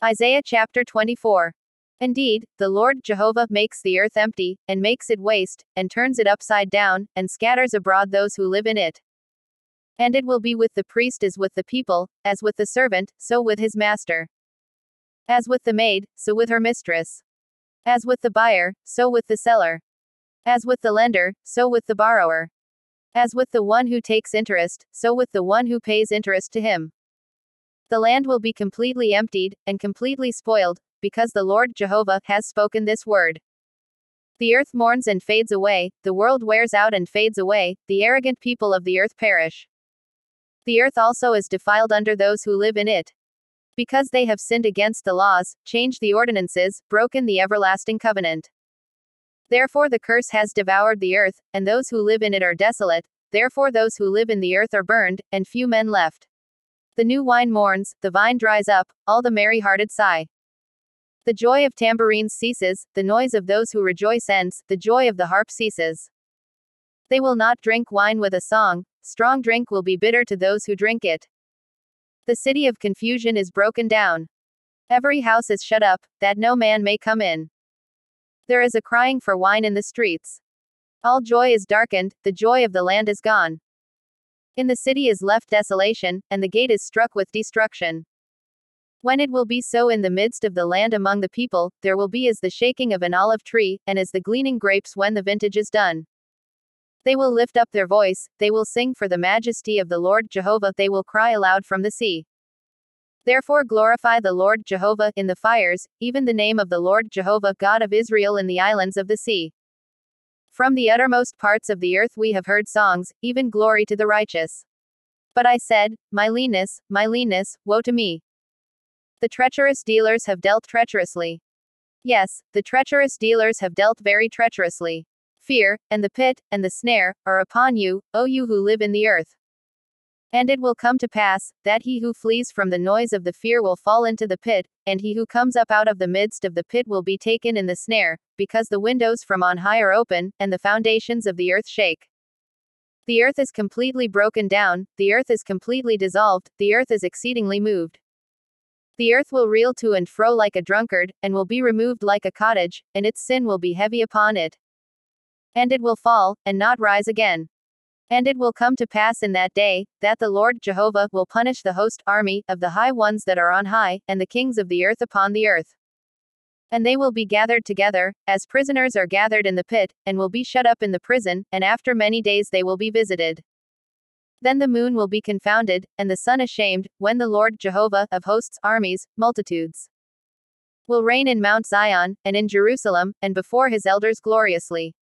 Isaiah chapter 24. Indeed, the Lord Jehovah makes the earth empty, and makes it waste, and turns it upside down, and scatters abroad those who live in it. And it will be with the priest as with the people, as with the servant, so with his master. As with the maid, so with her mistress. As with the buyer, so with the seller. As with the lender, so with the borrower. As with the one who takes interest, so with the one who pays interest to him. The land will be completely emptied, and completely spoiled, because the Lord Jehovah has spoken this word. The earth mourns and fades away, the world wears out and fades away, the arrogant people of the earth perish. The earth also is defiled under those who live in it. Because they have sinned against the laws, changed the ordinances, broken the everlasting covenant. Therefore the curse has devoured the earth, and those who live in it are desolate, therefore those who live in the earth are burned, and few men left. The new wine mourns, the vine dries up, all the merry-hearted sigh. The joy of tambourines ceases, the noise of those who rejoice ends, the joy of the harp ceases. They will not drink wine with a song, strong drink will be bitter to those who drink it. The city of confusion is broken down. Every house is shut up, that no man may come in. There is a crying for wine in the streets. All joy is darkened, the joy of the land is gone. In the city is left desolation, and the gate is struck with destruction. When it will be so in the midst of the land among the people, there will be as the shaking of an olive tree, and as the gleaning grapes when the vintage is done. They will lift up their voice, they will sing for the majesty of the Lord Jehovah, they will cry aloud from the sea. Therefore glorify the Lord Jehovah in the fires, even the name of the Lord Jehovah God of Israel in the islands of the sea. From the uttermost parts of the earth we have heard songs, even glory to the righteous. But I said, my leanness, woe to me. The treacherous dealers have dealt treacherously. Yes, the treacherous dealers have dealt very treacherously. Fear, and the pit, and the snare, are upon you, O you who live in the earth. And it will come to pass, that he who flees from the noise of the fear will fall into the pit, and he who comes up out of the midst of the pit will be taken in the snare, because the windows from on high are open, and the foundations of the earth shake. The earth is completely broken down, the earth is completely dissolved, the earth is exceedingly moved. The earth will reel to and fro like a drunkard, and will be removed like a cottage, and its sin will be heavy upon it. And it will fall, and not rise again. And it will come to pass in that day, that the Lord Jehovah will punish the host army of the high ones that are on high, and the kings of the earth upon the earth. And they will be gathered together, as prisoners are gathered in the pit, and will be shut up in the prison, and after many days they will be visited. Then the moon will be confounded, and the sun ashamed, when the Lord Jehovah, of hosts, armies, multitudes, will reign in Mount Zion, and in Jerusalem, and before his elders gloriously.